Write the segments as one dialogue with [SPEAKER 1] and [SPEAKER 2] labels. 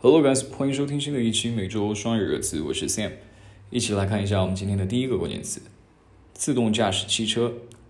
[SPEAKER 1] Hello guys，欢迎收听新的一期每周双语热词，我是 Sam， 一起来看一下我们今天的第一个关键词：自动驾驶汽车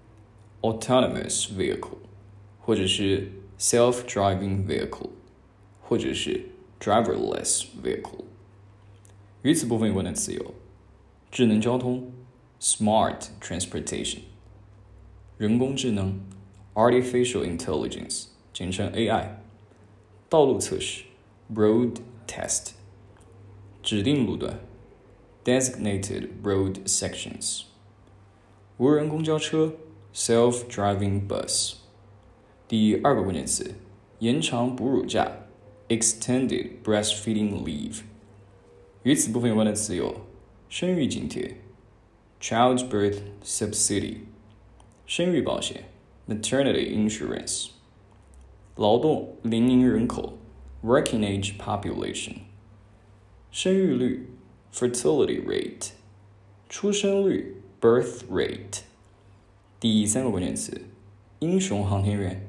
[SPEAKER 1] （autonomous vehicle） 或者是 self-driving vehicle 或者是 driverless vehicle。与此部分有关的词有智能交通 （smart transportation）、人工智能 （artificial intelligence） 简称 AI、道路测试Road test 指定路段 Designated road sections 无人公交车 Self-driving bus 第二个关键词延长哺乳假 Extended breastfeeding leave 与此部分有关的词有生育津贴 Childbirth subsidy 生育保险 Maternity insurance 劳动龄龄人口Working age population 生育率 fertility rate 出生率 birth rate 第三个关键词英雄航天员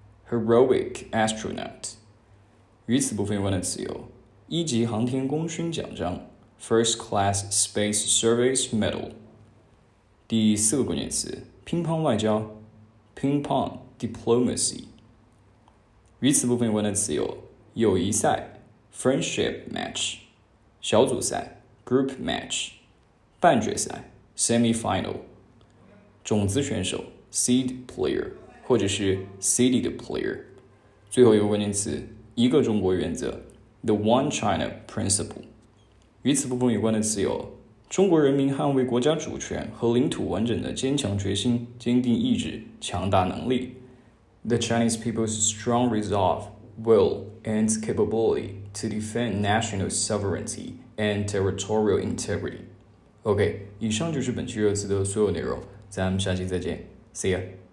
[SPEAKER 1] heroic astronaut 与此部分有关的词有一级航天功勋奖章 first class space service medal 第四个关键词乒乓外交 ping pong diplomacy 与此部分有关的词有友谊赛 friendship match 小组赛 group match 半决赛 semi-final 种子选手 seed player 或者是 seeded player 最后一个关键词一个中国原则 the one China principle 与此部分有关的词有中国人民捍卫国家主权和领土完整的坚强决心坚定意志强大能力 the Chinese people's strong resolve will and capability to defend national sovereignty and territorial integrity. OK， 以上就是本期热词的所有内容，咱们下期再见 ，See ya。